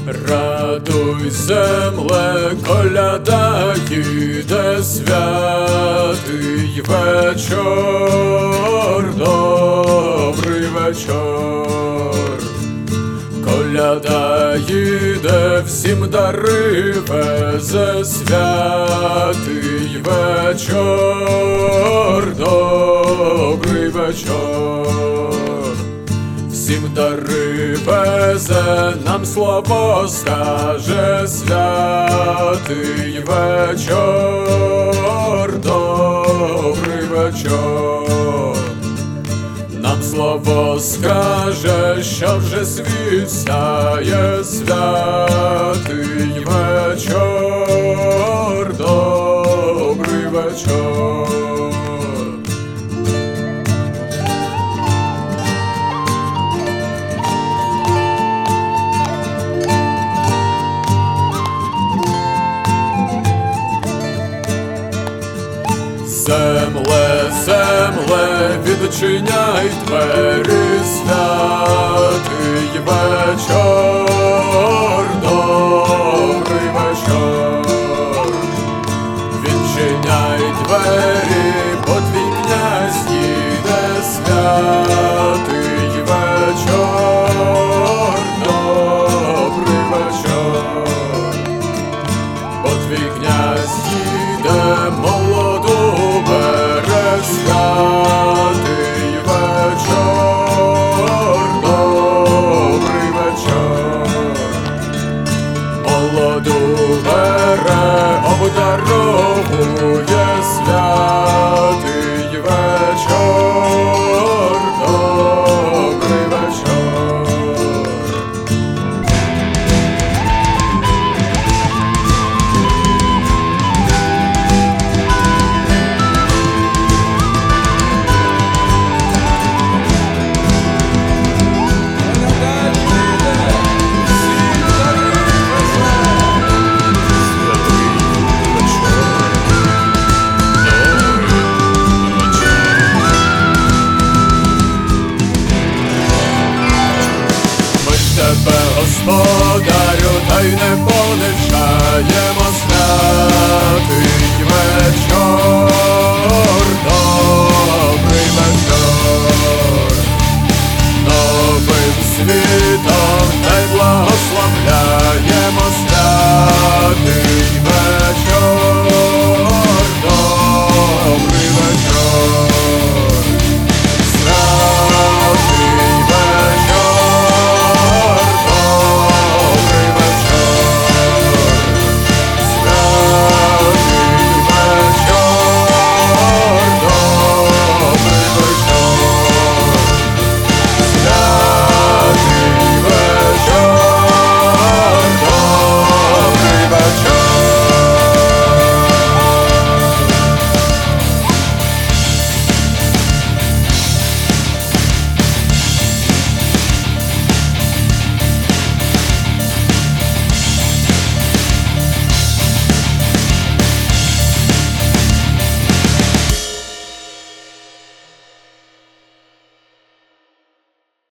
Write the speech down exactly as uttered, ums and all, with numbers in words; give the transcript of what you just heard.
Радуй, земле, коляда їде, святий вечір, добрий вечір. Коляда їде, всім дари везе, святий вечір, добрий вечір. Всім дари везе, нам слово скаже, святий вечір, добрий вечір. Нам слово скаже, що вже світ сяє, святий вечір, добрий вечір. Земле, земле, відчиняй двері, святий вечір, добрий вечір. Відчиняй двері, бо твій князь їде, святий вечір, добрий вечір. Бо твій князь їде, молоду бере, святий вечір, добрий вечір. Молоду бере, обдаровує, святий вечір, добрий вечір. Тебе, Господарю, та й не полишаємо, святий вечір, добрий вечір. Новим світом та й благословляємо.